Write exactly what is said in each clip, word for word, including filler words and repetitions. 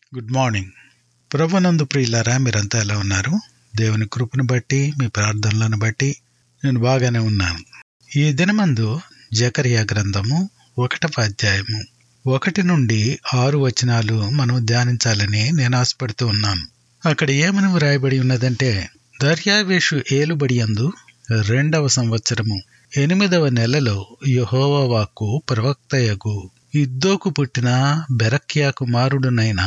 Good morning. ప్రభునందు ప్రియులారా, మీరంతా ఎలా ఉన్నారు? దేవుని కృపను బట్టి, మీ ప్రార్థనలను బట్టి నేను బాగానే ఉన్నాను. ఈ దినమందు జకరియా గ్రంథము ఒకటవ అధ్యాయము ఒకటి నుండి ఆరు వచనాలు మనం ధ్యానించాలని నేను ఆశపడుతూ ఉన్నాను. అక్కడ ఏమని వ్రాయబడి ఉన్నదంటే, దర్యావేషు ఏలుబడి యందు రెండవ సంవత్సరము ఎనిమిదవ నెలలో యెహోవా వాక్కు ప్రవక్తయగు ఇద్దోకు పుట్టిన బెరక్యా కుమారుడునైన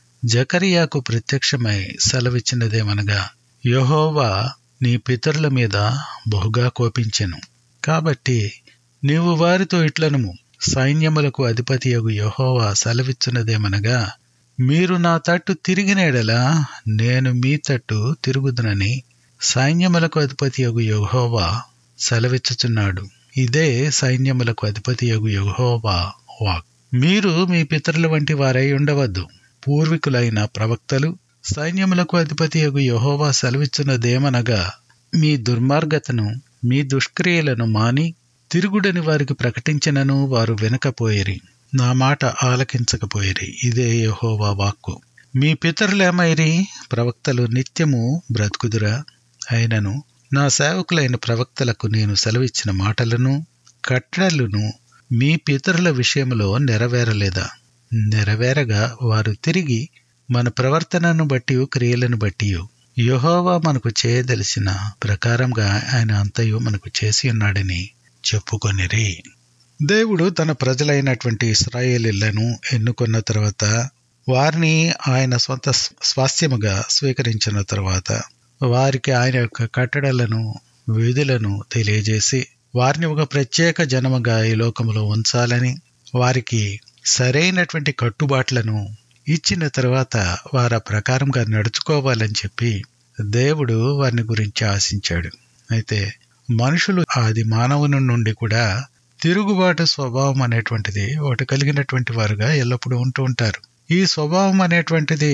జకరియాకు ప్రత్యక్షమై సెలవిచ్చినదేమనగా, యెహోవా నీ పితరుల మీద బహుగా కోపించెను. కాబట్టి నీవు వారితో ఇట్లనుము, సైన్యములకు అధిపతియగు యెహోవా సెలవిచ్చినదేమనగా, మీరు నా తట్టు తిరిగిన యెడల నేను మీ తట్టు తిరుగుదునని సైన్యములకు అధిపతియగు యెహోవా సెలవిచ్చుచున్నాడు. ఇదే సైన్యములకు అధిపతియగు యెహోవా వాక్. మీరు మీ పితరుల వంటి వారై ఉండవద్దు. పూర్వీకులైన ప్రవక్తలు సైన్యములకు అధిపతియగు యెహోవా సెలవిచ్చున్నదేమనగా, మీ దుర్మార్గతను మీ దుష్క్రియలను మాని తిరుగుడని వారికి ప్రకటించినను వారు వినకపోయిరి, నా మాట ఆలకించకపోయిరి. ఇదే యెహోవా వాక్కు. మీ పితరులేమైరి? ప్రవక్తలు నిత్యము బ్రతుకుదురా? అయినను నా సేవకులైన ప్రవక్తలకు నేను సెలవిచ్చిన మాటలను కట్టడలను మీ పితరుల విషయంలో నెరవేరలేదా? నెరవేరగా వారు తిరిగి మన ప్రవర్తనను బట్టి క్రియలను బట్టి యెహోవా మనకు చేయదలిసిన ప్రకారంగా ఆయన అంతయు మనకు చేసి ఉన్నాడని చెప్పుకొనిరి. దేవుడు తన ప్రజలైనటువంటి ఇశ్రాయేలీయులను ఎన్నుకున్న తర్వాత, వారిని ఆయన సొంత స్వాస్థ్యముగా స్వీకరించిన తర్వాత, వారికి ఆయన యొక్క కట్టడలను విధులను తెలియజేసి వారిని ఒక ప్రత్యేక జనముగా ఈ లోకములో ఉంచాలని, వారికి సరైనటువంటి కట్టుబాట్లను ఇచ్చిన తర్వాత వారి ప్రకారంగా నడుచుకోవాలని చెప్పి దేవుడు వారిని గురించి ఆశించాడు. అయితే మనుషులు ఆది మానవుని నుండి కూడా తిరుగుబాటు స్వభావం అనేటువంటిది ఒకటి కలిగినటువంటి వారుగా ఎల్లప్పుడూ ఉంటూ ఉంటారు. ఈ స్వభావం అనేటువంటిది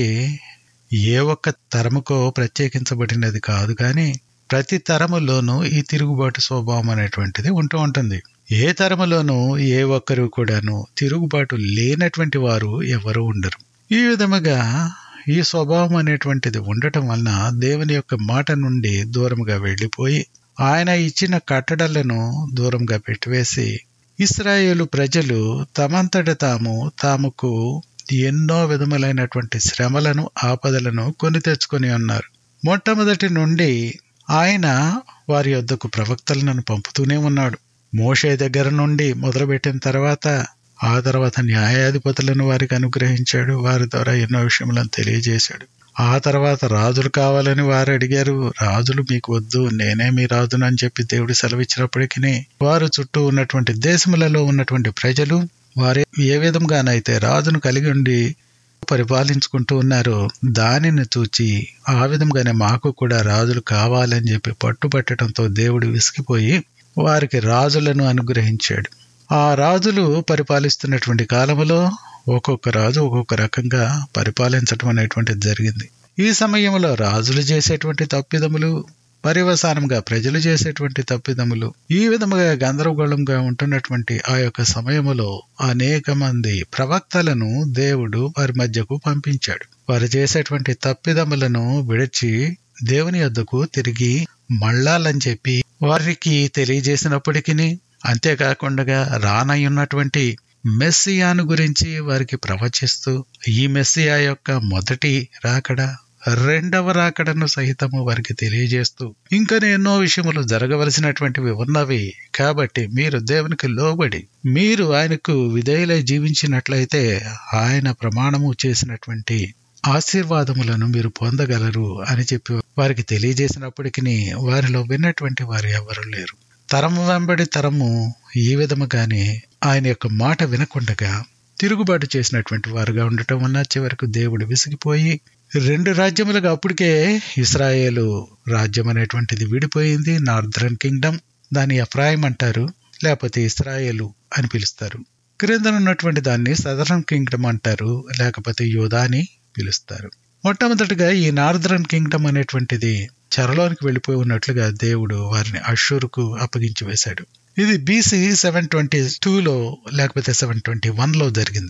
ఏ ఒక్క తరముకో ప్రత్యేకించబడినది కాదు, కానీ ప్రతి తరములోనూ ఈ తిరుగుబాటు స్వభావం అనేటువంటిది ఉంటూ ఉంటుంది. ఏ తరములోనూ ఏ ఒక్కరు కూడాను తిరుగుబాటు లేనటువంటి వారు ఎవరు ఉండరు. ఈ విధముగా ఈ స్వభావం అనేటువంటిది ఉండటం వలన దేవుని యొక్క మాట నుండి దూరంగా వెళ్ళిపోయి ఆయన ఇచ్చిన కట్టడలను దూరంగా పెట్టివేసి ఇశ్రాయేలు ప్రజలు తమంతట తాము తాముకు ఎన్నో విధములైనటువంటి శ్రమలను ఆపదలను కొని తెచ్చుకొని ఉన్నారు. మొట్టమొదటి నుండి ఆయన వారి యొద్దకు ప్రవక్తలను పంపుతూనే ఉన్నాడు. మోషే దగ్గర నుండి మొదలుపెట్టిన తర్వాత ఆ తర్వాత న్యాయాధిపతులను వారికి అనుగ్రహించాడు. వారి ద్వారా ఎన్నో విషయములను తెలియజేశాడు. ఆ తర్వాత రాజులు కావాలని వారు అడిగారు. రాజులు మీకు వద్దు, నేనే మీ రాజును అని చెప్పి దేవుడు సెలవిచ్చినప్పటికీ వారు చుట్టూ ఉన్నటువంటి దేశములలో ఉన్నటువంటి ప్రజలు వారు ఏ విధంగానైతే రాజును కలిగి ఉండి పరిపాలించుకుంటూ ఉన్నారో దానిని చూచి ఆ విధంగానే మాకు కూడా రాజులు కావాలని చెప్పి పట్టుబట్టడంతో దేవుడు విసిగిపోయి వారికి రాజులను అనుగ్రహించాడు. ఆ రాజులు పరిపాలిస్తున్నటువంటి కాలంలో ఒక్కొక్క రాజు ఒక్కొక్క రకంగా పరిపాలించడం అనేటువంటిది జరిగింది. ఈ సమయంలో రాజులు చేసేటువంటి తప్పిదములు, పర్యవసానంగా ప్రజలు చేసేటువంటి తప్పిదములు, ఈ విధముగా గందరగోళంగా ఉంటున్నటువంటి ఆ యొక్క సమయములో అనేక మంది ప్రవక్తలను దేవుడు వారి మధ్యకు పంపించాడు. వారు చేసేటువంటి తప్పిదములను విడిచి దేవుని యొద్దకు తిరిగి మళ్ళాలని చెప్పి వారికి తెలియజేసినప్పటికీ, అంతేకాకుండా రానయ్యున్నటువంటి మెస్సియాను గురించి వారికి ప్రవచిస్తూ ఈ మెస్సియా యొక్క మొదటి రాకడ, రెండవ రాకడను సహితము వారికి తెలియజేస్తూ ఇంకా ఎన్నో విషయములు జరగవలసినటువంటివి ఉన్నవి. కాబట్టి మీరు దేవునికి లోబడి మీరు ఆయనకు విధేయులై జీవించినట్లయితే ఆయన ప్రమాణము చేసినటువంటి ఆశీర్వాదములను మీరు పొందగలరు అని చెప్పి వారికి తెలియజేసినప్పటికీ వారిలో విన్నటువంటి వారు ఎవరు లేరు. తరము వెంబడి తరము ఈ విధముగానే ఆయన యొక్క మాట వినకుండగా తిరుగుబాటు చేసినటువంటి వారుగా ఉండటం వల్ల చివరకు దేవుడు విసిగిపోయి రెండు రాజ్యములుగా అప్పటికే ఇశ్రాయేలు రాజ్యం అనేటువంటిది విడిపోయింది. నార్దర్న్ కింగ్డమ్, దాన్ని ఎఫ్రాయిం అంటారు, లేకపోతే ఇశ్రాయేలు అని పిలుస్తారు. క్రింద ఉన్నటువంటి దాన్ని సదరన్ కింగ్డమ్ అంటారు, లేకపోతే యూదా అని పిలుస్తారు. మొట్టమొదటిగా ఈ నార్దర్న్ కింగ్డమ్ అనేటువంటిది చెరలోనికి వెళ్ళిపోయి ఉన్నట్లుగా దేవుడు వారిని అష్షూరుకు అప్పగించి వేశాడు. ఇది బీసీ సెవెన్ ట్వంటీ టూలో లేకపోతే సెవెన్ ట్వంటీ వన్లో జరిగింది.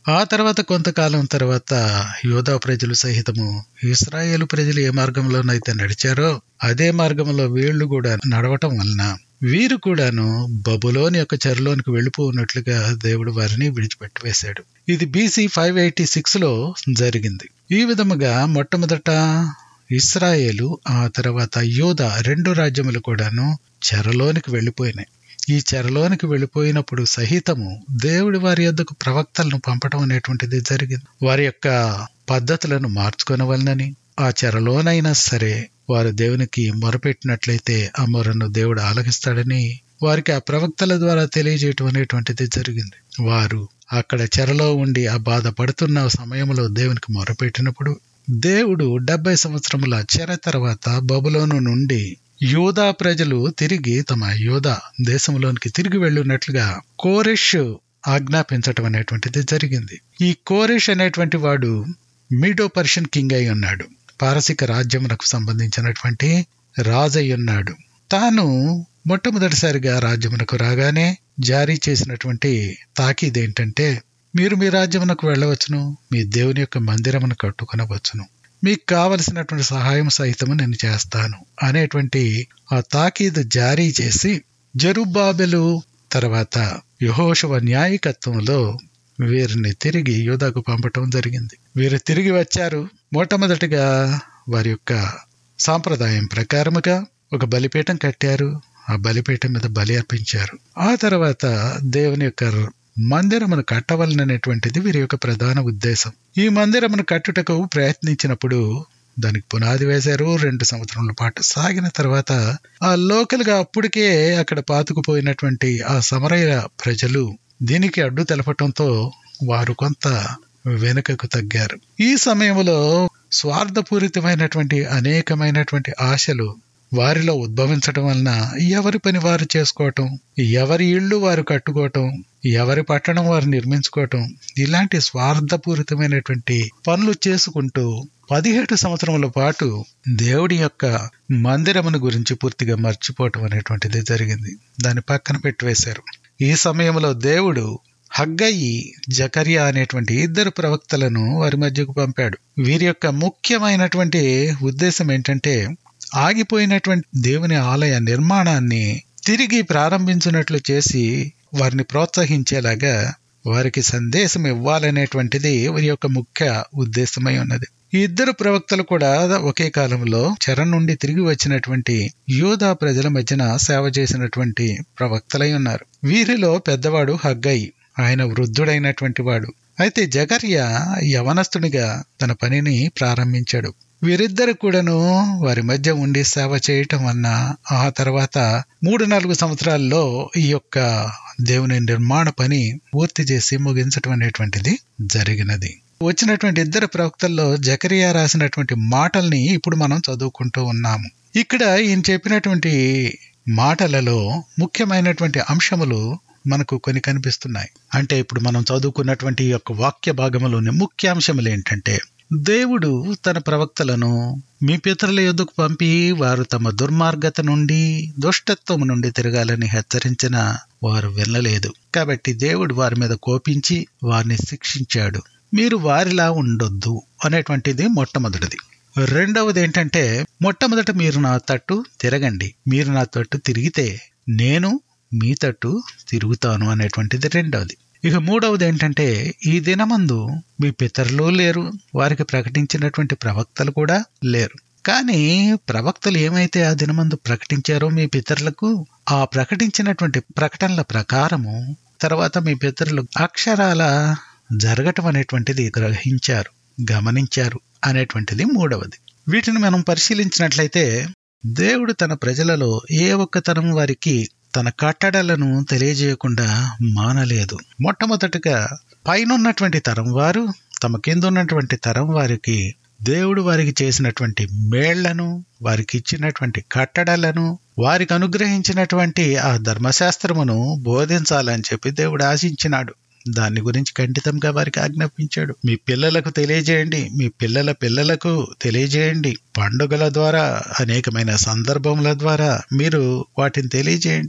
ఆ తర్వాత కొంతకాలం తర్వాత యూదా ప్రజలు సహితము ఇశ్రాయేలు ప్రజలు ఏ మార్గంలోనైతే నడిచారో అదే మార్గంలో వీళ్లు కూడా నడవటం వలన వీరు కూడాను బబులోని యొక్క చెరలోనికి వెళ్ళిపోన్నట్లుగా దేవుడు వారిని విడిచిపెట్టివేశాడు. ఇది బీసీ ఫైవ్ ఎయిటీ సిక్స్ లో జరిగింది. ఈ విధముగా మొట్టమొదట ఇశ్రాయేలు, ఆ తర్వాత యూదా రెండు రాజ్యములు కూడాను చెరలోనికి వెళ్ళిపోయినాయి. ఈ చెరలోనికి వెళ్ళిపోయినప్పుడు సహితము దేవుడి వారి యొద్దకు ప్రవక్తలను పంపడం అనేటువంటిది జరిగింది. వారి యొక్క పద్ధతులను మార్చుకొనవలనని, ఆ చెరలోనైనా సరే వారు దేవునికి మొరపెట్టినట్లయితే ఆ మొరను దేవుడు ఆలకిస్తాడని వారికి ఆ ప్రవక్తల ద్వారా తెలియజేయటం అనేటువంటిది జరిగింది. వారు అక్కడ చెరలో ఉండి ఆ బాధపడుతున్న సమయంలో దేవునికి మొరపెట్టినప్పుడు దేవుడు డెబ్బై సంవత్సరముల చెర తర్వాత బబులోను నుండి యూదా ప్రజలు తిరిగి తమ యూదా దేశంలోనికి తిరిగి వెళ్ళినట్లుగా కోరెష్ ఆజ్ఞాపించటం అనేటువంటిది జరిగింది. ఈ కోరెష్ అనేటువంటి వాడు మీడో పర్షియన్ కింగ్ అయి ఉన్నాడు. పారసిక రాజ్యమునకు సంబంధించినటువంటి రాజు అయి ఉన్నాడు. తాను మొట్టమొదటిసారిగా రాజ్యమునకు రాగానే జారీ చేసినటువంటి తాకీదు ఏంటంటే, మీరు మీ రాజ్యమునకు వెళ్ళవచ్చును, మీ దేవుని యొక్క మందిరమును కట్టుకొనవచ్చును, మీకు కావలసినటువంటి సహాయం సహితము నేను చేస్తాను అనేటువంటి ఆ తాకీదు జారీ చేసి జెరుబ్బాబెలు తర్వాత యెహోషువ న్యాయకత్వంలో వీరిని తిరిగి యూదాకు పంపటం జరిగింది. వీరు తిరిగి వచ్చారు. మొట్టమొదటిగా వారి యొక్క సాంప్రదాయం ప్రకారముగా ఒక బలిపీఠం కట్టారు. ఆ బలిపీఠం మీద బలి అర్పించారు. ఆ తర్వాత దేవుని యొక్క మందిరమును కట్టవలననేటువంటిది వీరి యొక్క ప్రధాన ఉద్దేశం. ఈ మందిరమును కట్టుటకు ప్రయత్నించినప్పుడు దానికి పునాది వేశారు. రెండు సంవత్సరముల పాటు సాగిన తర్వాత ఆ లోకల్ గా అప్పటికే అక్కడ పాతుకుపోయినటువంటి ఆ సమరయ ప్రజలు దీనికి అడ్డు తెలపటంతో వారు కొంత వెనుకకు తగ్గారు. ఈ సమయంలో స్వార్థపూరితమైనటువంటి అనేకమైనటువంటి ఆశలు వారిలో ఉద్భవించడం వలన ఎవరి పని వారు చేసుకోవటం, ఎవరి ఇళ్ళు వారు కట్టుకోవటం, ఎవరి పట్టణం వారు నిర్మించుకోవటం, ఇలాంటి స్వార్థపూరితమైనటువంటి పనులు చేసుకుంటూ పదిహేడు సంవత్సరముల పాటు దేవుడి యొక్క మందిరమును గురించి పూర్తిగా మర్చిపోవటం అనేటువంటిది జరిగింది. దాన్ని పక్కన పెట్టివేశారు. ఈ సమయంలో దేవుడు హగ్గయి, జకర్యా అనేటువంటి ఇద్దరు ప్రవక్తలను వారి మధ్యకు పంపాడు. వీరి యొక్క ముఖ్యమైనటువంటి ఉద్దేశం ఏంటంటే, ఆగిపోయినటువంటి దేవుని ఆలయ నిర్మాణాన్ని తిరిగి ప్రారంభించినట్లు చేసి వారిని ప్రోత్సహించేలాగా వారికి సందేశం ఇవ్వాలనేటువంటిది వారి యొక్క ముఖ్య ఉద్దేశమై ఉన్నది. ఈ ఇద్దరు ప్రవక్తలు కూడా ఒకే కాలంలో చెర నుండి తిరిగి వచ్చినటువంటి యూదా ప్రజల మధ్యన సేవ చేసినటువంటి ప్రవక్తలై ఉన్నారు. వీరిలో పెద్దవాడు హగ్గయి, ఆయన వృద్ధుడైనటువంటి వాడు. అయితే జకర్యా యవనస్తునిగా తన పనిని ప్రారంభించాడు. వీరిద్దరు కూడాను వారి మధ్య ఉండి సేవ చేయటం వలన ఆ తర్వాత మూడు నాలుగు సంవత్సరాల్లో ఈ యొక్క దేవుని నిర్మాణ పని పూర్తి చేసి ముగించటం అనేటువంటిది జరిగినది. వచ్చినటువంటి ఇద్దరు ప్రవక్తల్లో జకర్యా రాసినటువంటి మాటల్ని ఇప్పుడు మనం చదువుకుంటూ ఉన్నాము. ఇక్కడ ఈయన చెప్పినటువంటి మాటలలో ముఖ్యమైనటువంటి అంశములు మనకు కొన్ని కనిపిస్తున్నాయి. అంటే ఇప్పుడు మనం చదువుకున్నటువంటి ఈ యొక్క వాక్య భాగంలోని ముఖ్యాంశములు ఏంటంటే, దేవుడు తన ప్రవక్తలను మీ పితరుల యొద్దకు పంపి వారు తమ దుర్మార్గత నుండి దుష్టత్వము నుండి తిరగాలని హెచ్చరించిన వారు వినలేదు. కాబట్టి దేవుడు వారి మీద కోపించి వారిని శిక్షించాడు. మీరు వారిలా ఉండొద్దు అనేటువంటిది మొట్టమొదటిది. రెండవది ఏంటంటే, మొట్టమొదట మీరు నా తట్టు తిరగండి, మీరు నా తట్టు తిరిగితే నేను మీ తట్టు తిరుగుతాను అనేటువంటిది రెండవది. ఇక మూడవది ఏంటంటే, ఈ దినమందు మీ పితరులు లేరు, వారికి ప్రకటించినటువంటి ప్రవక్తలు కూడా లేరు. కానీ ప్రవక్తలు ఏమైతే ఆ దినమందు ప్రకటించారో మీ పితరులకు, ఆ ప్రకటించినటువంటి ప్రకటనల ప్రకారము తర్వాత మీ పితరులు అక్షరాల జరగటం అనేటువంటిది గ్రహించారు, గమనించారు అనేటువంటిది మూడవది. వీటిని మనం పరిశీలించినట్లయితే దేవుడు తన ప్రజలలో ఏ ఒక్క తరం వారికి తన కట్టడలను తెలియజేయకుండా మానలేదు. మొట్టమొదటిగా పైనున్నటువంటి తరం వారు తమ కింద ఉన్నటువంటి తరం వారికి దేవుడు వారికి చేసినటువంటి మేళ్లను, వారికి ఇచ్చినటువంటి కట్టడలను, వారికి అనుగ్రహించినటువంటి ఆ ధర్మశాస్త్రమును బోధించాలని చెప్పి దేవుడు ఆశించినాడు. దాని గురించి ఖండితంగా వారికి ఆజ్ఞాపించాడు. మీ పిల్లలకు తెలియజేయండి, మీ పిల్లల పిల్లలకు తెలియజేయండి, పండుగల ద్వారా అనేకమైన సందర్భముల ద్వారా మీరు వాటిని తెలియజేయండి.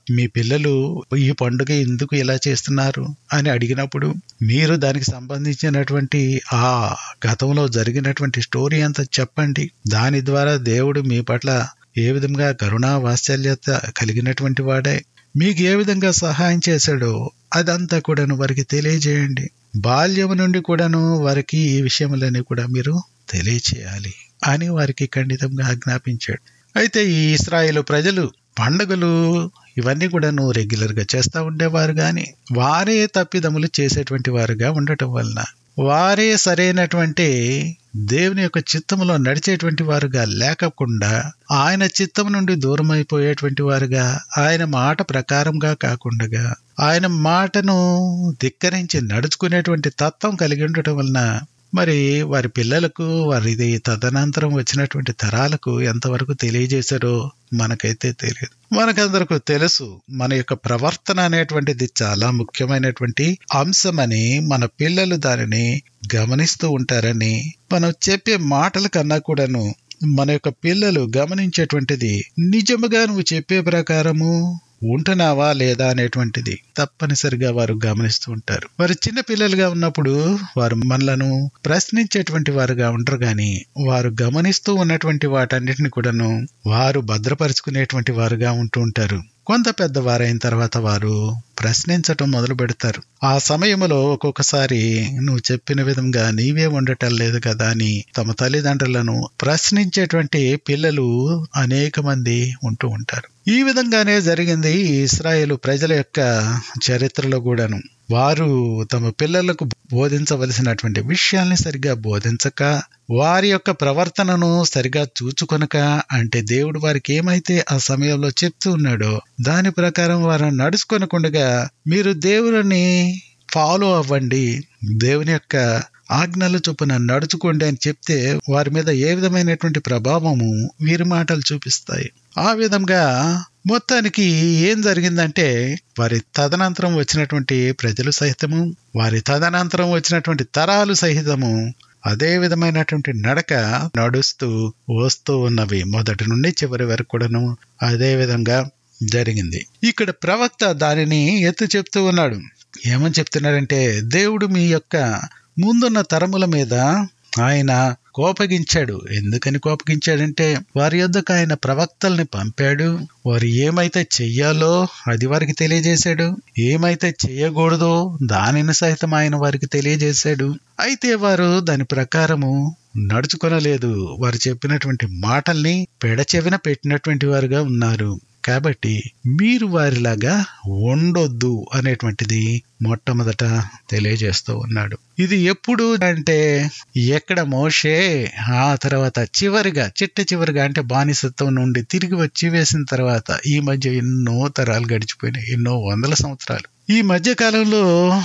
మీ పిల్లలు ఈ పండుగ ఎందుకు ఇలా చేస్తున్నారు అని అడిగినప్పుడు మీరు దానికి సంబంధించినటువంటి ఆ గతంలో జరిగినటువంటి స్టోరీ అంతా చెప్పండి. దాని ద్వారా దేవుడు మీ పట్ల ఏ విధంగా కరుణా వాత్సల్యత కలిగినటువంటి వాడే, మీకు ఏ విధంగా సహాయం చేశాడో అదంతా కూడాను వారికి తెలియజేయండి. బాల్యము నుండి కూడాను వారికి ఈ విషయములన్నీ కూడా మీరు తెలియచేయాలి అని వారికి ఖండితంగా ఆజ్ఞాపించాడు. అయితే ఈ ఇశ్రాయేలు ప్రజలు పండుగలు ఇవన్నీ కూడాను రెగ్యులర్ గా చేస్తూ ఉండేవారు, గాని వారే తప్పిదములు చేసేటువంటి వారుగా ఉండటం వలన వారే సరైనటువంటి దేవుని యొక్క చిత్తములో నడిచేటువంటి వారుగా లేకుండా ఆయన చిత్తం నుండి దూరం అయిపోయేటువంటి వారుగా, ఆయన మాట ప్రకారంగా కాకుండా ఆయన మాటను ధిక్కరించి నడుచుకునేటువంటి తత్వం కలిగి ఉండటం వలన మరి వారి పిల్లలకు వారిది తదనంతరం వచ్చినటువంటి తరాలకు ఎంతవరకు తెలియజేశారో మనకైతే తెలియదు. మనకందరకు తెలుసు మన యొక్క ప్రవర్తన అనేటువంటిది చాలా ముఖ్యమైనటువంటి అంశమని, మన పిల్లలు దానిని గమనిస్తూ ఉంటారని, మనం చెప్పే మాటల కన్నా కూడాను మన యొక్క పిల్లలు గమనించేటువంటిది నిజముగా నువ్వు చెప్పే ప్రకారము ఉంటున్నావా లేదా అనేటువంటిది తప్పనిసరిగా వారు గమనిస్తూ ఉంటారు. వారు చిన్న పిల్లలుగా ఉన్నప్పుడు వారు మనలను ప్రశ్నించేటువంటి వారుగా ఉండరు, గాని వారు గమనిస్తూ ఉన్నటువంటి వాటన్నిటిని కూడాను వారు భద్రపరుచుకునేటువంటి వారుగా ఉంటూ ఉంటారు. కొంత పెద్దవారైన తర్వాత వారు ప్రశ్నించటం మొదలు పెడతారు. ఆ సమయంలో ఒక్కొక్కసారి నువ్వు చెప్పిన విధంగా నీవే ఉండటం లేదు కదా అని తమ తల్లిదండ్రులను ప్రశ్నించేటువంటి పిల్లలు అనేక మంది ఉంటూ ఉంటారు. ఈ విధంగానే జరిగింది ఇశ్రాయేలు ప్రజల యొక్క చరిత్రలో కూడాను. వారు తమ పిల్లలకు బోధించవలసినటువంటి విషయాల్ని సరిగా బోధించక, వారి యొక్క ప్రవర్తనను సరిగా చూచుకొనక, అంటే దేవుడు వారికి ఏమైతే ఆ సమయంలో చెప్తూ ఉన్నాడో దాని ప్రకారం వారు నడుచుకొనకుండా మీరు దేవుని ఫాలో అవ్వండి, దేవుని యొక్క ఆజ్ఞల చొప్పున నడుచుకోండి అని చెప్తే వారి మీద ఏ విధమైనటువంటి ప్రభావము వీరి మాటలు చూపిస్తాయి. ఆ విధంగా మొత్తానికి ఏం జరిగిందంటే వారి తదనంతరం వచ్చినటువంటి ప్రజలు సహితము, వారి తదనంతరం వచ్చినటువంటి తరాలు సహితము అదే విధమైనటువంటి నడక నడుస్తూ వస్తూ ఉన్నవి. మొదటి నుండి చివరి వరకు కూడాను అదే విధంగా జరిగింది. ఇక్కడ ప్రవక్త దానిని ఎత్తి చెప్తూ ఉన్నాడు. ఏమని చెప్తున్నాడంటే, దేవుడు మీ యొక్క ముందున్న తరముల మీద ఆయన కోపగించాడు. ఎందుకని కోపగించాడంటే వారి యొద్దకు ఆయన ప్రవక్తల్ని పంపాడు. వారు ఏమైతే చెయ్యాలో అది వారికి తెలియజేశాడు, ఏమైతే చెయ్యకూడదో దానిని సైతం ఆయన వారికి తెలియజేశాడు. అయితే వారు దాని ప్రకారము నడుచుకొనలేదు. వారు చెప్పినటువంటి మాటల్ని పెడచెవిన పెట్టినటువంటి వారుగా ఉన్నారు. కాబట్టి మీరు వారిలాగా ఉండొద్దు అనేటువంటిది మొట్టమొదట తెలియజేస్తూ ఉన్నాడు. ఇది ఎప్పుడు అంటే ఎక్కడ మోషే ఆ తర్వాత చివరిగా చిట్ట చివరిగా అంటే బానిసత్వం నుండి తిరిగి వచ్చి వేసిన తర్వాత ఈ మధ్య ఎన్నో తరాలు గడిచిపోయినాయి, ఎన్నో వందల సంవత్సరాలు. ఈ మధ్య కాలంలో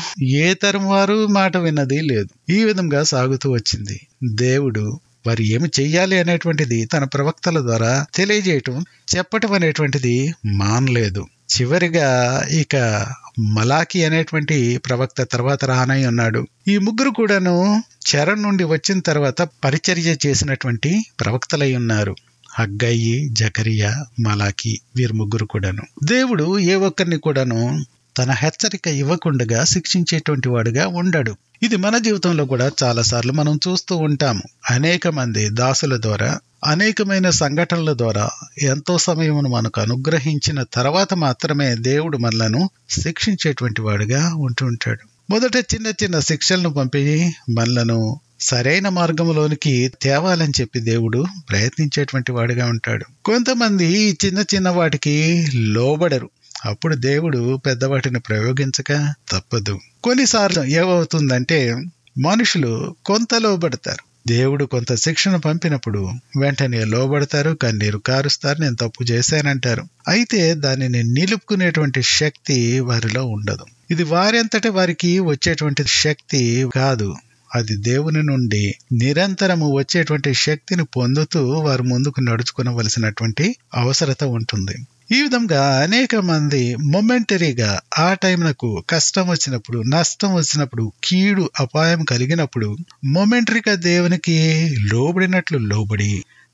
ఏ తరం వారు మాట విన్నది లేదు. ఈ విధంగా సాగుతూ వచ్చింది. దేవుడు వారు ఏమి చెయ్యాలి అనేటువంటిది తన ప్రవక్తల ద్వారా తెలియజేయటం, చెప్పటం అనేటువంటిది మానలేదు. చివరిగా ఇక మలాకి అనేటువంటి ప్రవక్త తర్వాత రానై ఉన్నాడు. ఈ ముగ్గురు కూడాను చెర నుండి వచ్చిన తర్వాత పరిచర్య చేసినటువంటి ప్రవక్తలై ఉన్నారు. హగ్గయి, జకరియా, మలాకి, వీరు ముగ్గురు కూడాను. దేవుడు ఏ ఒక్కరిని కూడాను తన హెచ్చరిక ఇవ్వకుండా శిక్షించేటువంటి వాడుగా ఉండడు. ఇది మన జీవితంలో కూడా చాలా సార్లు మనం చూస్తూ ఉంటాము. అనేక మంది దాసుల ద్వారా, అనేకమైన సంఘటనల ద్వారా ఎంతో సమయం మనకు అనుగ్రహించిన తర్వాత మాత్రమే దేవుడు మనలను శిక్షించేటువంటి వాడుగా ఉంటూ ఉంటాడు. మొదట చిన్న చిన్న శిక్షలను పంపి మనలను సరైన మార్గంలోనికి తేవాలని చెప్పి దేవుడు ప్రయత్నించేటువంటి వాడుగా ఉంటాడు. కొంతమంది చిన్న చిన్న వాటికి లోబడరు. అప్పుడు దేవుడు పెద్దవాటిని ప్రయోగించక తప్పదు. కొన్నిసార్లు ఏమవుతుందంటే మనుషులు కొంత లోబడతారు. దేవుడు కొంత శిక్షణ పంపినప్పుడు వెంటనే లోబడతారు, కన్నీరు కారుస్తారు, నేను తప్పు చేశానంటారు. అయితే దానిని నిలుపుకునేటువంటి శక్తి వారిలో ఉండదు. ఇది వారంతట వారికి వచ్చేటువంటి శక్తి కాదు. అది దేవుని నుండి నిరంతరము వచ్చేటువంటి శక్తిని పొందుతూ వారు ముందుకు నడుచుకోవలసినటువంటి అవసరత ఉంటుంది. ఈ విధంగా అనేక మంది మొమెంటరీగా ఆ టైంకు కష్టం వచ్చినప్పుడు, నష్టం వచ్చినప్పుడు, కీడు అపాయం కలిగినప్పుడు మొమెంటరీగా దేవునికి లోబడినట్లు లోబడి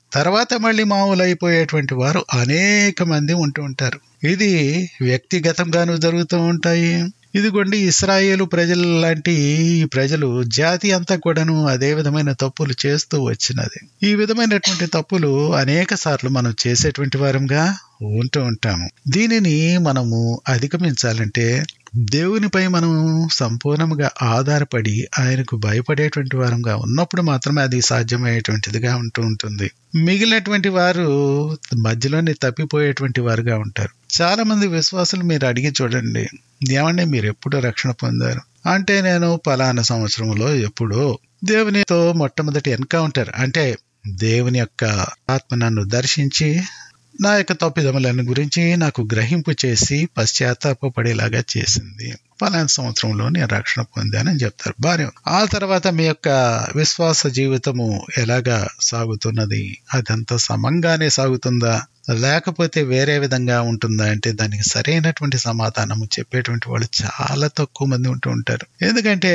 తర్వాత మళ్ళీ మామూలు అయిపోయేటువంటి వారు అనేక మంది ఉంటూ ఉంటారు. ఇది వ్యక్తిగతంగాను జరుగుతూ ఉంటాయి. ఇదిగోండి, ఇశ్రాయేలు ప్రజలు లాంటి ఈ ప్రజలు జాతి అంతా కూడాను అదే విధమైన తప్పులు చేస్తూ వచ్చినది. ఈ విధమైనటువంటి తప్పులు అనేక సార్లు మనం చేసేటువంటి వారంగా ఉంటూ ఉంటాము. దీనిని మనము అధిగమించాలంటే దేవునిపై మనం సంపూర్ణంగా ఆధారపడి ఆయనకు భయపడేటువంటి వారంగా ఉన్నప్పుడు మాత్రమే అది సాధ్యమయ్యేటువంటిదిగా ఉంటూ ఉంటుంది. మిగిలినటువంటి వారు మధ్యలోనే తప్పిపోయేటువంటి వారుగా ఉంటారు. చాలా మంది విశ్వాసులు మీరు అడిగి చూడండి, ఏమంటే మీరు ఎప్పుడు రక్షణ పొందారు అంటే, నేను పలానా సంవత్సరంలో ఎప్పుడో దేవునితో మొట్టమొదటి ఎన్కౌంటర్ అంటే దేవుని యొక్క ఆత్మ నన్ను దర్శించి నా యొక్క తప్పిదములను గురించి నాకు గ్రహింపు చేసి పశ్చాత్తాపపడేలాగా చేసింది. పలానా సంవత్సరంలో నేను రక్షణ పొందానని చెప్తారు. బాగా ఆ తర్వాత మీ యొక్క విశ్వాస జీవితము ఎలాగా సాగుతున్నది, అదంతా సమంగానే సాగుతుందా లేకపోతే వేరే విధంగా ఉంటుందా అంటే దానికి సరైనటువంటి సమాధానము చెప్పేటువంటి వాళ్ళు చాలా తక్కువ మంది ఉంటూ ఉంటారు. ఎందుకంటే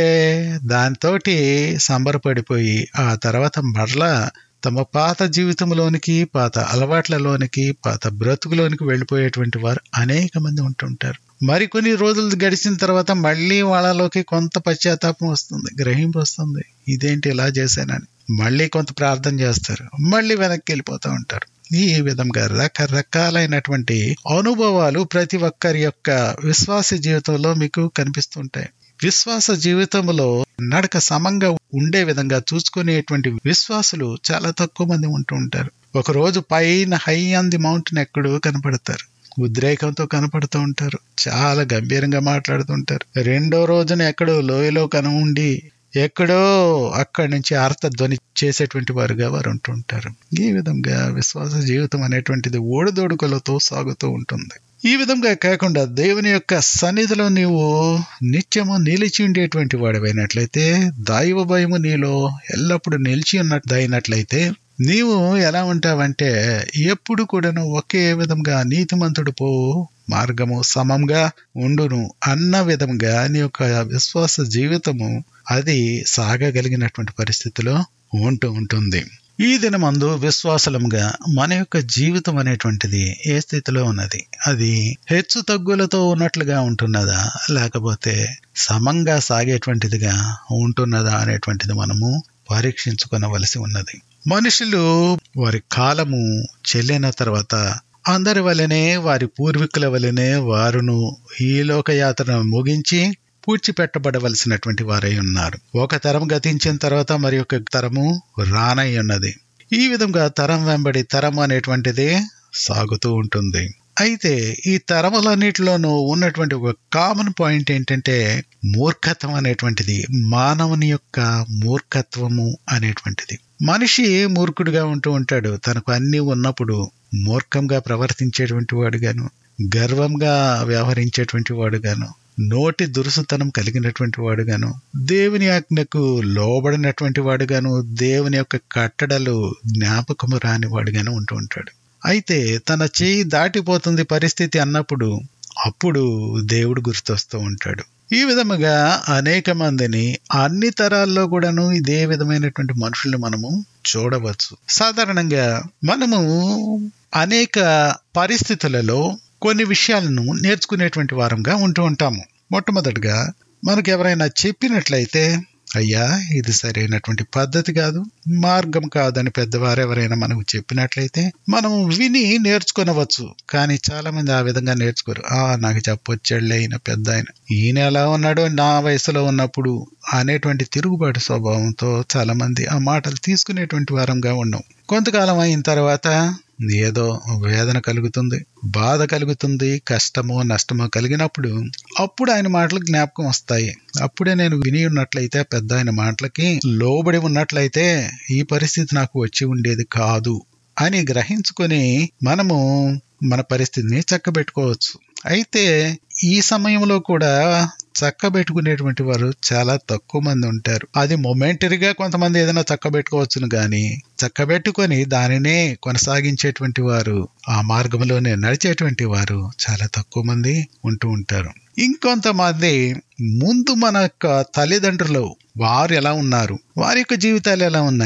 దాంతోటి సంబరపడిపోయి ఆ తర్వాత మరలా తమ పాత జీవితంలోనికి, పాత అలవాట్లలోనికి, పాత బ్రతుకులోనికి వెళ్ళిపోయేటువంటి వారు అనేక మంది ఉంటుంటారు. మరికొన్ని రోజులు గడిచిన తర్వాత మళ్ళీ వాళ్ళలోకి కొంత పశ్చాత్తాపం వస్తుంది, గ్రహింపు వస్తుంది, ఇదేంటి ఇలా చేశానని. మళ్ళీ కొంత ప్రార్థన చేస్తారు, మళ్ళీ వెనక్కి వెళ్ళిపోతూ ఉంటారు. ఈ విధంగా రకరకాలైనటువంటి అనుభవాలు ప్రతి ఒక్కరి యొక్క విశ్వాస జీవితంలో మీకు కనిపిస్తుంటాయి. విశ్వాస జీవితంలో నడక సమంగా ఉండే విధంగా చూసుకునేటువంటి విశ్వాసులు చాలా తక్కువ మంది ఉంటూ ఉంటారు. ఒక రోజు పైన హై ఆన్ ది మౌంటైన్ ఎక్కడో కనపడతారు, ఉద్రేకంతో కనపడుతూ ఉంటారు, చాలా గంభీరంగా మాట్లాడుతుంటారు. రెండో రోజున ఎక్కడో లోయలో కనుండి ఎక్కడో అక్కడి నుంచి అర్థధ్వని చేసేటువంటి వారుగా వారు ఉంటుంటారు. ఈ విధంగా విశ్వాస జీవితం అనేటువంటిది ఓడిదోడుకలతో సాగుతూ ఉంటుంది. ఈ విధంగా కాకుండా దేవుని యొక్క సన్నిధిలో నీవు నిత్యము నిలిచి ఉండేటువంటి వాడివైనట్లయితే, దైవ భయము నీలో ఎల్లప్పుడూ నిలిచి ఉన్నట్లయితే నీవు ఎలా ఉంటావంటే ఎప్పుడు కూడాను ఒకే విధంగా నీతిమంతుడు పో మార్గము సమంగా ఉండును అన్న విధంగా నీ యొక్క విశ్వాస జీవితము అది సాగగలిగినటువంటి పరిస్థితిలో ఉంటూ ఉంటుంది. ఈ దినమందు విశ్వాసముగా మన యొక్క జీవితం అనేటువంటిది ఏ స్థితిలో ఉన్నది, అది హెచ్చు తగ్గులతో ఉన్నట్లుగా ఉంటున్నదా లేకపోతే సమంగా సాగేటువంటిదిగా ఉంటున్నదా అనేటువంటిది మనము పరీక్షించుకొనవలసి ఉన్నది. మనుషులు వారి కాలము చెల్లిన తర్వాత అందరి వలనే వారి పూర్వీకుల వలనే వారును ఈ లోకయాత్రను ముగించి పూడ్చిపెట్టబడవలసినటువంటి వారై ఉన్నారు. ఒక తరం గతించిన తర్వాత మరి ఒక తరము రానై ఉన్నది. ఈ విధంగా తరం వెంబడి తరం అనేటువంటిది సాగుతూ ఉంటుంది. అయితే ఈ తరములన్నిటిలోనూ ఉన్నటువంటి ఒక కామన్ పాయింట్ ఏంటంటే మూర్ఖత్వం అనేటువంటిది, మానవుని యొక్క మూర్ఖత్వము అనేటువంటిది. మనిషి మూర్ఖుడిగా ఉంటూ ఉంటాడు. తనకు అన్ని ఉన్నప్పుడు మూర్ఖంగా ప్రవర్తించేటువంటి వాడుగాను, గర్వంగా వ్యవహరించేటువంటి వాడుగాను, నోటి దురుసుతనం కలిగినటువంటి వాడుగాను, దేవుని ఆజ్ఞకు లోబడినటువంటి వాడుగాను, దేవుని యొక్క కట్టడలు జ్ఞాపకము రాని వాడుగాను ఉంటూ ఉంటాడు. అయితే తన చేయి దాటిపోతుంది పరిస్థితి అన్నప్పుడు అప్పుడు దేవుడు గుర్తొస్తూ ఉంటాడు. ఈ విధముగా అనేక మందిని అన్ని తరాల్లో కూడాను ఇదే విధమైనటువంటి మనుషుల్ని మనము చూడవచ్చు. సాధారణంగా మనము అనేక పరిస్థితులలో కొన్ని విషయాలను నేర్చుకునేటువంటి వారంగా ఉంటూ ఉంటాము. మొట్టమొదటిగా మనకు ఎవరైనా చెప్పినట్లయితే, అయ్యా ఇది సరైనటువంటి పద్ధతి కాదు, మార్గం కాదని పెద్దవారు ఎవరైనా మనకు చెప్పినట్లయితే మనము విని నేర్చుకునవచ్చు. కానీ చాలా మంది ఆ విధంగా నేర్చుకోరు. ఆ నాకు చెప్పొచ్చాడులే ఈయన పెద్ద ఆయన, ఈయన ఎలా ఉన్నాడో నా వయసులో ఉన్నప్పుడు అనేటువంటి తిరుగుబాటు స్వభావంతో చాలా మంది ఆ మాటలు తీసుకునేటువంటి వారంగా ఉన్నాం. కొంతకాలం అయిన తర్వాత ఏదో వేదన కలుగుతుంది, బాధ కలుగుతుంది, కష్టమో నష్టమో కలిగినప్పుడు అప్పుడు ఆయన మాటలు జ్ఞాపకం వస్తాయి. అప్పుడే నేను విని ఉన్నట్లయితే, పెద్ద ఆయన మాటలకి లోబడి ఉన్నట్లయితే ఈ పరిస్థితి నాకు వచ్చి ఉండేది కాదు అని గ్రహించుకొని మనము మన పరిస్థితిని చక్కబెట్టుకోవచ్చు. అయితే ఈ సమయంలో కూడా చక్కబెట్టుకునేటువంటి వారు చాలా తక్కువ మంది ఉంటారు. అది మొమెంటరీగా కొంతమంది ఏదైనా చక్కబెట్టుకోవచ్చును గాని చక్కబెట్టుకొని దానినే కొనసాగించేటువంటి వారు, ఆ మార్గంలోనే నడిచేటువంటి వారు చాలా తక్కువ మంది ఉంటూ ఉంటారు. ఇంకొంతమంది ముందు మన యొక్క తల్లిదండ్రులు వారు ఎలా ఉన్నారు, వారి యొక్క జీవితాలు ఎలా ఉన్నాయి,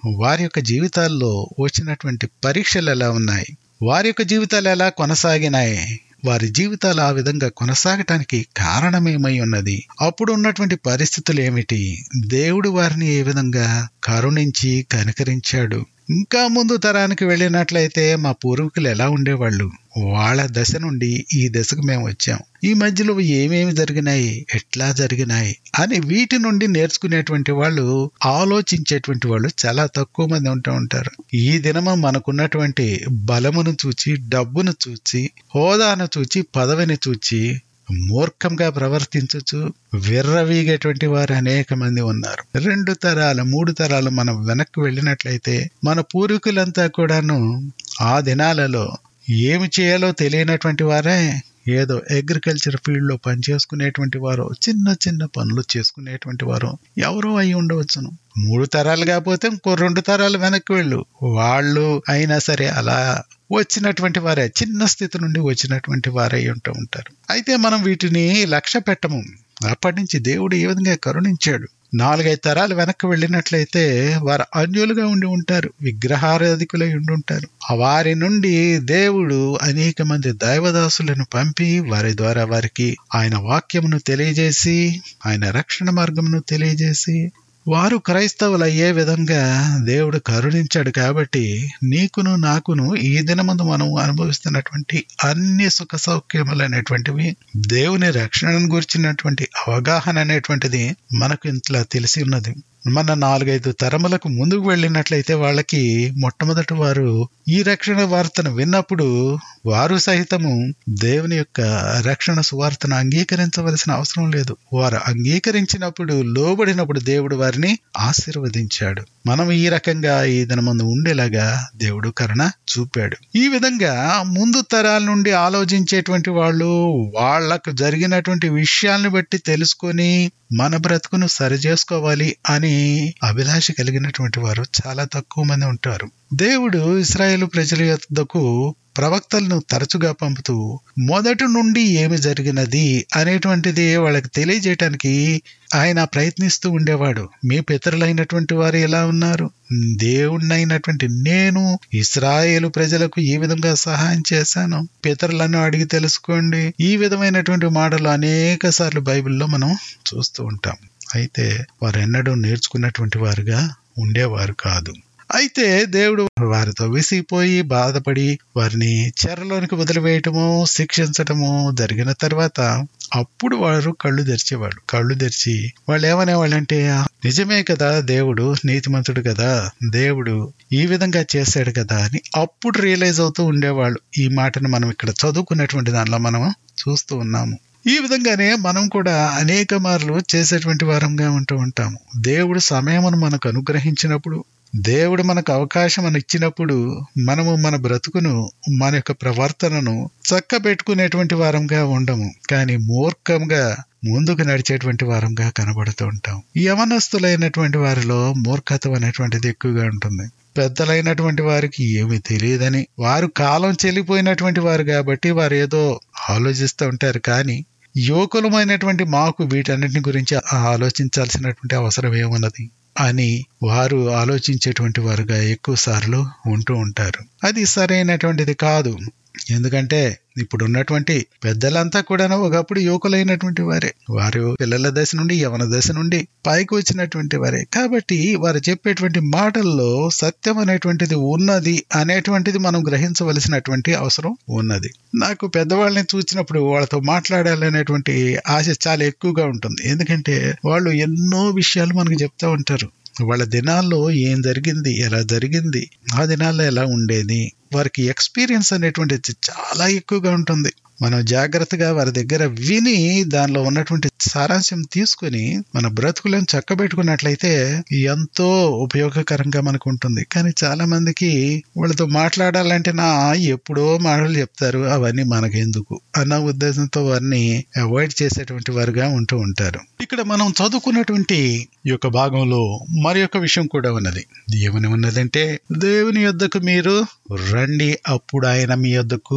వారి యొక్క జీవితాల్లో వచ్చినటువంటి పరీక్షలు ఎలా ఉన్నాయి, వారి యొక్క జీవితాలు ఎలా కొనసాగినాయి, వారి జీవితాలు ఆ విధంగా కొనసాగటానికి కారణమేమై ఉన్నది, అప్పుడు ఉన్నటువంటి పరిస్థితులు ఏమిటి, దేవుడు వారిని ఏ విధంగా కరుణించి కనికరించాడు. ఇంకా ముందు తరానికి వెళ్ళినట్లయితే మా పూర్వీకులు ఎలా ఉండేవాళ్ళు, వాళ్ళ దశ నుండి ఈ దశకు మేము వచ్చాం, ఈ మధ్యలో ఏమేమి జరిగినాయి, ఎట్లా జరిగినాయి అని వీటి నుండి నేర్చుకునేటువంటి వాళ్ళు, ఆలోచించేటువంటి వాళ్ళు చాలా తక్కువ మంది ఉంటూ ఉంటారు. ఈ దినము మనకున్నటువంటి బలమును చూచి, డబ్బును చూచి, హోదాను చూచి, పదవిని చూచి మూర్ఖంగా ప్రవర్తించచ్చు విర్రవీగేటువంటి వారు అనేక మంది ఉన్నారు. రెండు తరాలు మూడు తరాలు మనం వెనక్కి వెళ్ళినట్లయితే మన పూర్వీకులంతా కూడాను ఆ దినాలలో ఏమి చేయాలో తెలియనటువంటి వారే ఏదో అగ్రికల్చర్ ఫీల్డ్ లో పనిచేసుకునేటువంటి వారు, చిన్న చిన్న పనులు చేసుకునేటువంటి వారు ఎవరో అయి ఉండవచ్చును. మూడు తరాలు కాకపోతే ఇంకో రెండు తరాలు వెనక్కి వెళ్ళు, వాళ్ళు అయినా సరే అలా వచ్చినటువంటి వారే, చిన్న స్థితి నుండి వచ్చినటువంటి వారే ఉంటూ ఉంటారు. అయితే మనం వీటిని లక్ష్య పెట్టము. అప్పటి నుంచి దేవుడు ఏ విధంగా కరుణించాడు. నాలుగైదు తరాలు వెనక్కి వెళ్ళినట్లయితే వారు అన్యులుగా ఉండి ఉంటారు, విగ్రహారాధికులై ఉండి ఉంటారు. వారి నుండి దేవుడు అనేక మంది దైవదాసులను పంపి వారి ద్వారా వారికి ఆయన వాక్యమును తెలియజేసి, ఆయన రక్షణ మార్గమును తెలియజేసి వారు క్రైస్తవులు అయ్యే విధంగా దేవుడు కరుణించాడు. కాబట్టి నీకును నాకును ఈ దినమందు మనం అనుభవిస్తున్నటువంటి అన్ని సుఖ సౌఖ్యములు అనేటువంటివి, దేవుని రక్షణను గురించినటువంటి అవగాహన అనేటువంటిది మనకు ఇంతలా తెలిసి ఉన్నది. మన నాలుగైదు తరములకు ముందుకు వెళ్ళినట్లయితే వాళ్ళకి మొట్టమొదటి వారు ఈ రక్షణ వార్తను విన్నప్పుడు వారు సహితము దేవుని యొక్క రక్షణ సువార్తను అంగీకరించవలసిన అవసరం లేదు. వారు అంగీకరించినప్పుడు, లోబడినప్పుడు దేవుడు వారిని ఆశీర్వదించాడు. మనం ఈ రకంగా ఈ దినమందు ఉండేలాగా దేవుడు కరుణ చూపాడు. ఈ విధంగా ముందు తరాల నుండి ఆలోచించేటువంటి వాళ్ళు వాళ్లకు జరిగినటువంటి విషయాలను బట్టి తెలుసుకొని మన బ్రతుకును సరి చేసుకోవాలి అని అభిలాష కలిగినటువంటి వారు చాలా తక్కువ మంది ఉంటారు. దేవుడు ఇశ్రాయేలు ప్రజల యొద్దకు ప్రవక్తలను తరచుగా పంపుతూ మొదటి నుండి ఏమి జరిగినది అనేటువంటిది వాళ్ళకి తెలియజేయటానికి ఆయన ప్రయత్నిస్తూ ఉండేవాడు. మీ పితరులైనటువంటి వారు ఎలా ఉన్నారు, దేవుణ్ణైనటువంటి నేను ఇశ్రాయేలు ప్రజలకు ఈ విధంగా సహాయం చేశాను, పితరులను అడిగి తెలుసుకోండి. ఈ విధమైనటువంటి మాటలు అనేక సార్లు బైబిల్లో మనం చూస్తూ ఉంటాం. అయితే వారు ఎన్నడూ నేర్చుకున్నటువంటి వారుగా ఉండేవారు కాదు. అయితే దేవుడు వారితో విసిగిపోయి బాధపడి వారిని చెరలోనికి వదిలివేయటము, శిక్షించటము జరిగిన తర్వాత అప్పుడు వారు కళ్ళు తెరిచేవాడు. కళ్ళు తెరిచి వాళ్ళు ఏమనేవాళ్ళంటే, నిజమే కదా, దేవుడు నీతిమంతుడు కదా, దేవుడు ఈ విధంగా చేశాడు కదా అని అప్పుడు రియలైజ్ అవుతూ ఉండేవాళ్ళు. ఈ మాటను మనం ఇక్కడ చదువుకున్నటువంటి దానిలో మనం చూస్తూ ఉన్నాము. ఈ విధంగానే మనం కూడా అనేక మార్లు చేసేటువంటి వారంగా ఉంటూ ఉంటాము. దేవుడు సమయమును మనకు అనుగ్రహించినప్పుడు, దేవుడు మనకు అవకాశం అని ఇచ్చినప్పుడు మనము మన బ్రతుకును, మన యొక్క ప్రవర్తనను చక్క పెట్టుకునేటువంటి వారంగా ఉండము, కానీ మూర్ఖంగా ముందుకు నడిచేటువంటి వారంగా కనబడుతూ ఉంటాం. యవనస్తులైనటువంటి వారిలో మూర్ఖత్వం అనేటువంటిది ఎక్కువగా ఉంటుంది. పెద్దలైనటువంటి వారికి ఏమీ తెలియదని, వారు కాలం చెల్లిపోయినటువంటి వారు కాబట్టి వారు ఏదో ఆలోచిస్తూ ఉంటారు. కానీ యువకులమైనటువంటి మాకు వీటన్నిటిని గురించి ఆలోచించాల్సినటువంటి అవసరం ఏమున్నది అని వారు ఆలోచించేటువంటి వారుగా ఎక్కువ సార్లు ఉంటూ ఉంటారు. అది సరైనటువంటిది కాదు. ఎందుకంటే ఇప్పుడు ఉన్నటువంటి పెద్దలంతా కూడా ఒకప్పుడు యువకులైనటువంటి వారే, వారు పిల్లల దశ నుండి యవన దశ నుండి పైకి వచ్చినటువంటి వారే. కాబట్టి వారు చెప్పేటువంటి మాటల్లో సత్యం అనేటువంటిది ఉన్నది అనేటువంటిది మనం గ్రహించవలసినటువంటి అవసరం ఉన్నది. నాకు పెద్దవాళ్ళని చూసినప్పుడు వాళ్ళతో మాట్లాడాలనేటువంటి ఆశ చాలా ఎక్కువగా ఉంటుంది. ఎందుకంటే వాళ్ళు ఎన్నో విషయాలు మనకు చెప్తా ఉంటారు. వాళ్ళ దినాల్లో ఏం జరిగింది, ఎలా జరిగింది, ఆ దినాల్లో ఎలా ఉండేది, వారికి ఎక్స్పీరియన్స్ అనేటువంటిది చాలా ఎక్కువగా ఉంటుంది. మనం జాగ్రత్తగా వారి దగ్గర విని దానిలో ఉన్నటువంటి సారాంశం తీసుకుని మన బ్రతుకులను చక్కబెట్టుకున్నట్లయితే ఎంతో ఉపయోగకరంగా మనకు ఉంటుంది. కానీ చాలా మందికి వాళ్ళతో మాట్లాడాలంటే నా ఎప్పుడో మాటలు చెప్తారు, అవన్నీ మనకెందుకు అన్న ఉద్దేశంతో వారిని అవాయిడ్ చేసేటువంటి వారుగా ఉంటూ ఉంటారు. ఇక్కడ మనం చదువుకున్నటువంటి ఈ యొక్క భాగంలో మరి యొక్క విషయం కూడా ఉన్నది. ఏమని ఉన్నదంటే, దేవుని యొద్దకు మీరు రండి, అప్పుడు ఆయన మీ యొద్దకు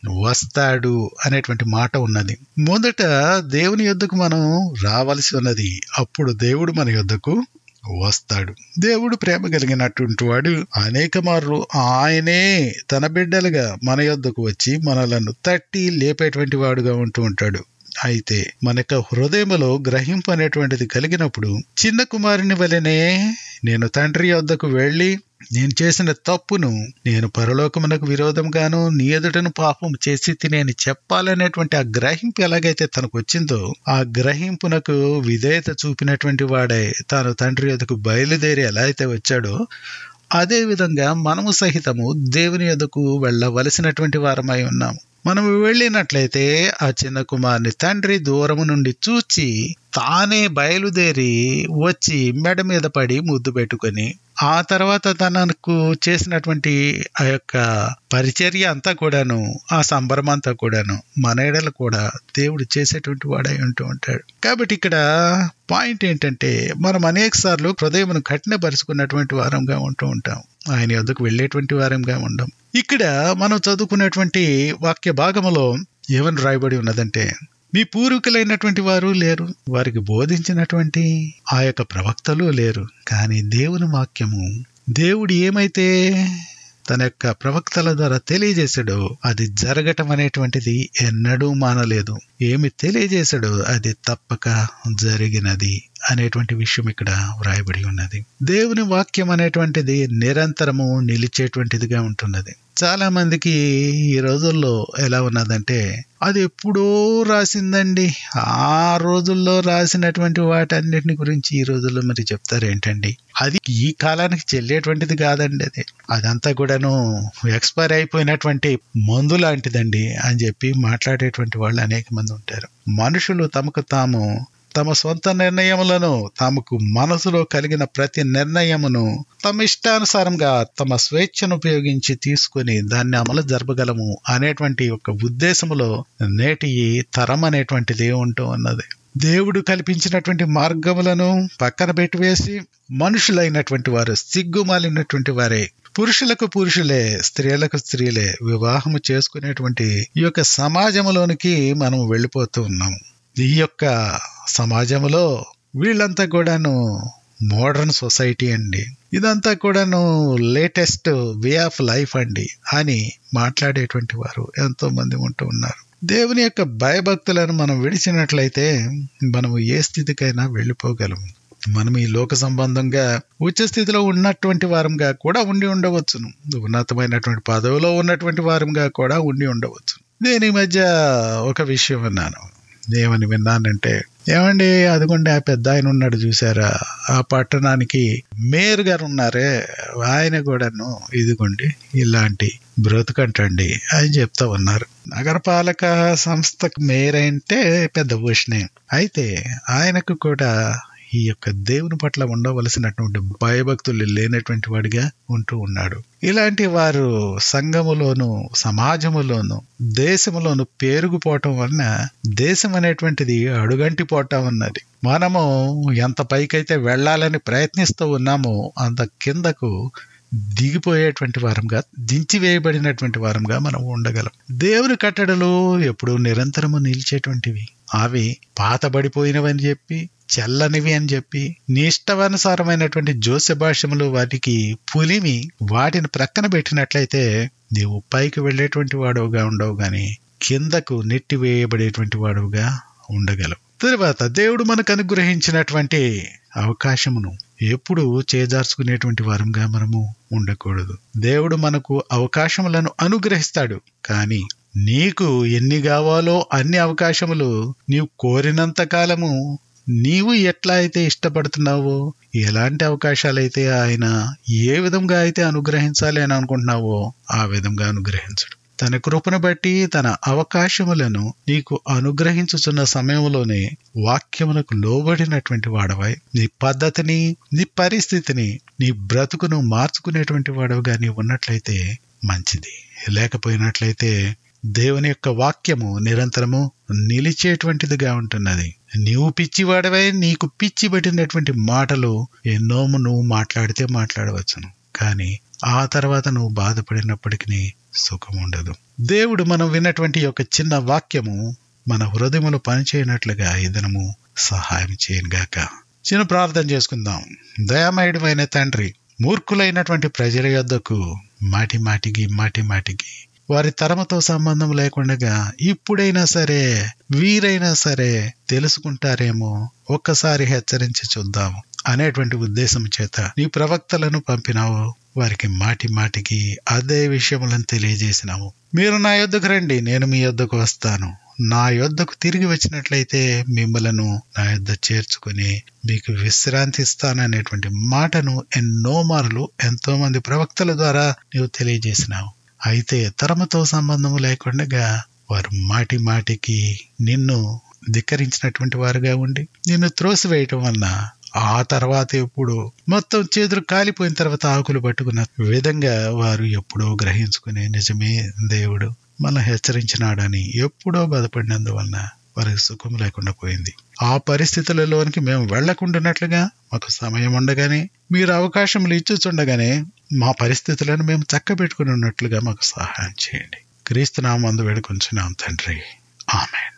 వస్తాడు అనేటువంటి మాట ఉన్నది. మొదట దేవుని యొద్దకు మనం రావలసి ఉన్నది, అప్పుడు దేవుడు మన యొద్దకు వస్తాడు. దేవుడు ప్రేమ కలిగినటువంటి వాడు అనేక మార్లు ఆయనే తన బిడ్డలుగా మన యొద్దకు వచ్చి మనలను తట్టి లేపేటువంటి వాడుగా ఉంటూ ఉంటాడు. అయితే మనకు హృదయములో గ్రహింపు అనేటువంటిది కలిగినప్పుడు చిన్న కుమారుని వలెనే నేను తండ్రి యొద్దకు వెళ్లి నేను చేసిన తప్పును నేను పరలోకమునకు విరోధంగాను నీ ఎదుటను పాపం చేసి తినేని చెప్పాలనేటువంటి ఆ గ్రహింపు ఎలాగైతే తనకు వచ్చిందో ఆ గ్రహింపునకు విధేయత చూపినటువంటి వాడే తాను తండ్రి యొద్దకు బయలుదేరి ఎలా అయితే వచ్చాడో అదే విధంగా మనము సహితము దేవుని యొద్దకు వెళ్ళవలసినటువంటి వారమై ఉన్నాము. మనం వెళ్ళినట్లయితే ఆ చిన్న కుమారుని తండ్రి దూరము నుండి చూచి తానే బయలుదేరి వచ్చి మెడ మీద పడి ముద్దు పెట్టుకొని ఆ తర్వాత తనకు చేసినటువంటి ఆ యొక్క పరిచర్య అంతా కూడాను ఆ సంబరం అంతా కూడాను మన ఎడల కూడా దేవుడు చేసేటువంటి వాడై ఉంటూ ఉంటాడు. కాబట్టి ఇక్కడ పాయింట్ ఏంటంటే మనం అనేక సార్లు హృదయమును కఠినపరుచుకున్నటువంటి వారంగా ఉంటూ ఉంటాం. ఆయన యొద్దకు వెళ్ళేటువంటి వారంగా ఉండం. ఇక్కడ మనం చదువుకున్నటువంటి వాక్య భాగములో ఏమని రాయబడి ఉన్నదంటే మీ పూర్వీకులైనటువంటి వారు లేరు, వారికి బోధించినటువంటి ఆ యొక్క ప్రవక్తలు లేరు, కానీ దేవుని వాక్యము దేవుడు ఏమైతే తన యొక్క ప్రవక్తల ద్వారా తెలియజేశాడో అది జరగటం అనేటువంటిది ఎన్నడూ మానలేదు. ఏమి తెలియజేశాడో అది తప్పక జరిగినది అనేటువంటి విషయం ఇక్కడ వ్రాయబడి ఉన్నది. దేవుని వాక్యం అనేటువంటిది నిరంతరము నిలిచేటువంటిదిగా ఉంటున్నది. చాలా మందికి ఈ రోజుల్లో ఎలా ఉన్నదంటే అది ఎప్పుడో రాసిందండి, ఆ రోజుల్లో రాసినటువంటి వాటన్నిటిని గురించి ఈ రోజుల్లో మరి చెప్తారేంటండి, అది ఈ కాలానికి చెల్లేటువంటిది కాదండి, అది అదంతా కూడాను ఎక్స్పైర్ అయిపోయినటువంటి మందు లాంటిదండి అని చెప్పి మాట్లాడేటువంటి వాళ్ళు అనేక మంది ఉంటారు. మనుషులు తమకు తాము తమ సొంత నిర్ణయములను తమకు మనసులో కలిగిన ప్రతి నిర్ణయమును తమ ఇష్టానుసారంగా తమ స్వేచ్ఛను ఉపయోగించి తీసుకుని దాన్ని అమలు జరపగలము అనేటువంటి ఒక ఉద్దేశములో నేటి తరం అనేటువంటిది ఉంటూ ఉన్నది. దేవుడు కల్పించినటువంటి మార్గములను పక్కన పెట్టివేసి మనుషులైనటువంటి వారు సిగ్గుమాలినటువంటి వారే పురుషులకు పురుషులే స్త్రీలకు స్త్రీలే వివాహము చేసుకునేటువంటి ఈ యొక్క సమాజంలోనికి మనం వెళ్ళిపోతూ ఉన్నాము. ఈ యొక్క సమాజంలో వీళ్ళంతా కూడాను మోడర్న్ సొసైటీ అండి, ఇదంతా కూడాను లేటెస్ట్ వే ఆఫ్ లైఫ్ అండి అని మాట్లాడేటువంటి వారు ఎంతో మంది ఉంటూ ఉన్నారు. దేవుని యొక్క భయభక్తులను మనం విడిచినట్లయితే మనము ఏ స్థితికైనా వెళ్ళిపోగలము. మనం ఈ లోక సంబంధంగా ఉచ్చ స్థితిలో ఉన్నటువంటి వారంగా కూడా ఉండి ఉండవచ్చును, ఉన్నతమైనటువంటి పదవిలో ఉన్నటువంటి వారంగా కూడా ఉండి ఉండవచ్చు. నేను ఈ మధ్య ఒక విషయం విన్నాను. ఏమని విన్నానంటే, ఏమండి అదిగోండి ఆ పెద్ద ఆయన ఉన్నాడు చూసారా, ఆ పట్టణానికి మేయర్ గారు ఉన్నారే ఆయన కూడాను ఇదిగోండి ఇలాంటి బ్రతుకంటండి అని చెప్తా ఉన్నారు. నగరపాలక సంస్థకు మేయర్ అంటే పెద్ద భూషణే, అయితే ఆయనకు కూడా ఈ యొక్క దేవుని పట్ల ఉండవలసినటువంటి భయభక్తులు లేనటువంటి వాడిగా ఉంటూ ఉన్నాడు. ఇలాంటి వారు సంఘములోను సమాజములోను దేశములోను పేరుకుపోవటం వలన దేశం అనేటువంటిది అడుగంటి పోవటం ఉన్నది. మనము ఎంత పైకైతే వెళ్ళాలని ప్రయత్నిస్తూ ఉన్నామో అంత కిందకు దిగిపోయేటువంటి వారంగా దించివేయబడినటువంటి వారంగా మనం ఉండగలం. దేవుని కట్టడలు ఎప్పుడు నిరంతరము నిలిచేటువంటివి, అవి పాతబడిపోయినవని చెప్పి చెల్లనివి అని చెప్పి నిష్టవానుసారమైనటువంటి జోస్య భాషములు వాటికి పులిమి వాటిని ప్రక్కన పెట్టినట్లయితే నీవు పైకి వెళ్ళేటువంటి వాడుగా ఉండవు గాని కిందకు నెట్టివేయబడేటువంటి వాడుగా ఉండగలవు. తర్వాత దేవుడు మనకు అనుగ్రహించినటువంటి అవకాశమును ఎప్పుడు చేజార్చుకునేటువంటి వారంగా మనము ఉండకూడదు. దేవుడు మనకు అవకాశములను అనుగ్రహిస్తాడు, కానీ నీకు ఎన్ని కావాలో అన్ని అవకాశములు నీవు కోరినంత కాలము నీవు ఎట్లా అయితే ఇష్టపడుతున్నావో, ఎలాంటి అవకాశాలైతే ఆయన ఏ విధంగా అయితే అనుగ్రహించాలి అని అనుకుంటున్నావో ఆ విధంగా అనుగ్రహించడు. తన కృపను బట్టి తన అవకాశములను నీకు అనుగ్రహించుచున్న సమయంలోనే వాక్యమునకు లోబడినటువంటి వాడవై నీ పద్ధతిని నీ పరిస్థితిని నీ బ్రతుకును మార్చుకునేటువంటి వాడవుగా నీ ఉన్నట్లయితే మంచిది. లేకపోయినట్లయితే దేవుని యొక్క వాక్యము నిరంతరము నిలిచేటువంటిదిగా ఉంటున్నది. నీవు పిచ్చివాడవై నీకు పిచ్చి పట్టినటువంటి మాటలు ఎన్నో నువ్వు మాట్లాడితే మాట్లాడవచ్చును, కానీ ఆ తర్వాత నువ్వు బాధపడినప్పటికీ సుఖం ఉండదు. దేవుడు మనం విన్నటువంటి యొక్క చిన్న వాక్యము మన హృదయములో పనిచేయనట్లుగా ఈ దినము సహాయం చేయనుగాక. చిన్న ప్రార్థన చేసుకుందాం. దయామయుడమైన తండ్రి, మూర్ఖులైనటువంటి ప్రజల యొద్దకు మాటి మాటికి మాటి మాటికి వారి తరముతో సంబంధం లేకుండా ఇప్పుడైనా సరే వీరైనా సరే తెలుసుకుంటారేమో, ఒక్కసారి హెచ్చరించి చూద్దాము అనేటువంటి ఉద్దేశం చేత నీ ప్రవక్తలను పంపినావు. వారికి మాటి మాటికి అదే విషయములను తెలియజేసినాము. మీరు నా యొద్దకు రండి, నేను మీ యొద్దకు వస్తాను. నా యొద్దకు తిరిగి వచ్చినట్లయితే మిమ్మలను నా యొద్ద చేర్చుకుని మీకు విశ్రాంతి ఇస్తాననేటువంటి మాటను ఎన్నో మార్లు ఎంతో మంది ప్రవక్తల ద్వారా నీవు తెలియజేసినావు. అయితే తరముతో సంబంధము లేకుండా వారు మాటి మాటికి నిన్ను ధిక్కరించినటువంటి వారుగా ఉండి నిన్ను త్రోసివేయటం వలన ఆ తర్వాత ఎప్పుడు మొత్తం చేతులు కాలిపోయిన తర్వాత ఆకులు పట్టుకున్న విధంగా వారు ఎప్పుడో గ్రహించుకుని నిజమే దేవుడు మన హెచ్చరించినాడని ఎప్పుడో బాధపడినందువలన వారికి సుఖం లేకుండా పోయింది. ఆ పరిస్థితులలోనికి మేము వెళ్లకుండానట్లుగా మాకు సమయం ఉండగానే, మీరు అవకాశములు ఇచ్చుచుండగానే మా పరిస్థితులను మేము చక్కబెట్టుకుని ఉన్నట్లుగా మాకు సహాయం చేయండి. క్రీస్తు నామమున వేడుకొంచున్నాం తండ్రి, ఆమేన్.